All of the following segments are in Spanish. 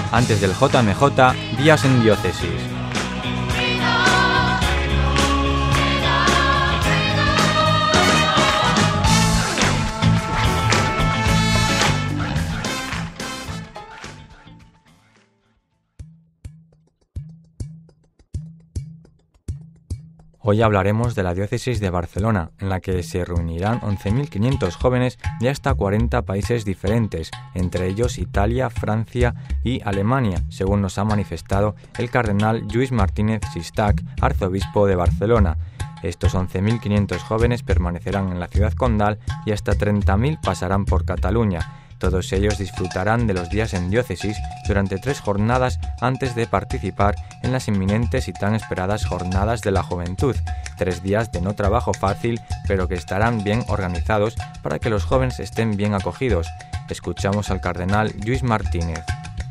Antes del JMJ, Días en Diócesis. Hoy hablaremos de la diócesis de Barcelona, en la que se reunirán 11.500 jóvenes de hasta 40 países diferentes, entre ellos Italia, Francia y Alemania, según nos ha manifestado el cardenal Lluís Martínez Sistach, arzobispo de Barcelona. Estos 11.500 jóvenes permanecerán en la ciudad condal y hasta 30.000 pasarán por Cataluña. Todos ellos disfrutarán de los días en diócesis durante 3 jornadas antes de participar en las inminentes y tan esperadas jornadas de la juventud. 3 días de no trabajo fácil, pero que estarán bien organizados para que los jóvenes estén bien acogidos. Escuchamos al cardenal Lluís Martínez.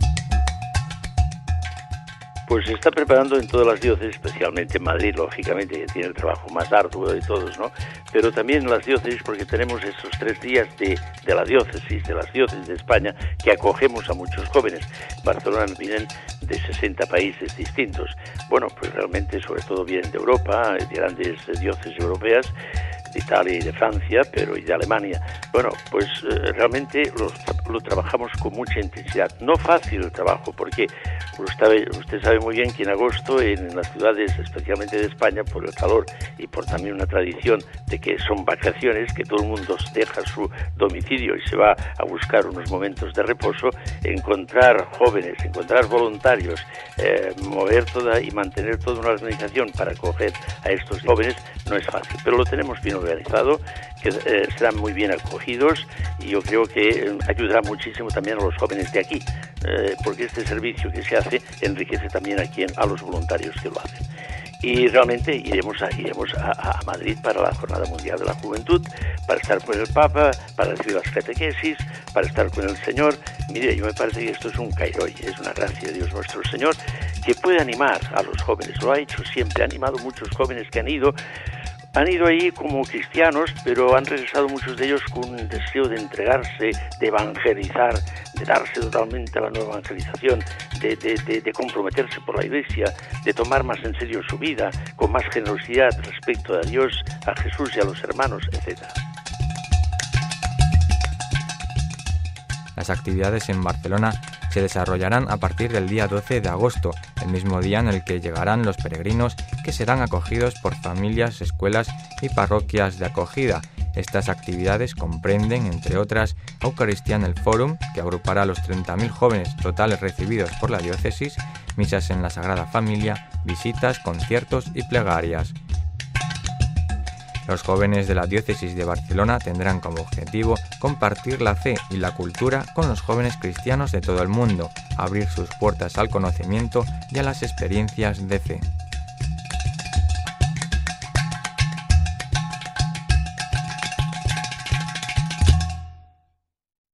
Pues se está preparando en todas las diócesis, especialmente en Madrid, lógicamente, que tiene el trabajo más arduo de todos, ¿no? Pero también en las diócesis, porque tenemos estos 3 días de las diócesis de España, que acogemos a muchos jóvenes. Barcelona vienen de 60 países distintos. Bueno, pues realmente, sobre todo vienen de Europa, de grandes diócesis europeas, de Italia y de Francia, pero y de Alemania. Bueno, pues realmente lo trabajamos con mucha intensidad. No fácil el trabajo, porque usted sabe muy bien que en agosto en las ciudades, especialmente de España, por el calor y por también una tradición de que son vacaciones, que todo el mundo deja su domicilio y se va a buscar unos momentos de reposo, encontrar jóvenes, encontrar voluntarios, mover toda y mantener toda una organización para acoger a estos jóvenes no es fácil, pero lo tenemos bien organizado, que serán muy bien acogidos y yo creo que ayudará muchísimo también a los jóvenes de aquí, porque este servicio que se hace enriquece también a los voluntarios que lo hacen. Y realmente iremos a Madrid para la Jornada Mundial de la Juventud, para estar con el Papa, para recibir las catequesis, para estar con el Señor. Mire, yo me parece que esto es un kairoi, es una gracia de Dios nuestro Señor, que puede animar a los jóvenes. Lo ha hecho siempre, ha animado muchos jóvenes que han ido ahí como cristianos, pero han regresado muchos de ellos con un deseo de entregarse, de evangelizar, de darse totalmente a la nueva evangelización, de comprometerse por la Iglesia, de tomar más en serio su vida, con más generosidad respecto a Dios, a Jesús y a los hermanos, etc. Las actividades en Barcelona se desarrollarán a partir del día 12 de agosto, el mismo día en el que llegarán los peregrinos que serán acogidos por familias, escuelas y parroquias de acogida. Estas actividades comprenden, entre otras, Eucaristía en el Fórum, que agrupará a los 30.000 jóvenes totales recibidos por la diócesis, misas en la Sagrada Familia, visitas, conciertos y plegarias. Los jóvenes de la diócesis de Barcelona tendrán como objetivo compartir la fe y la cultura con los jóvenes cristianos de todo el mundo, abrir sus puertas al conocimiento y a las experiencias de fe.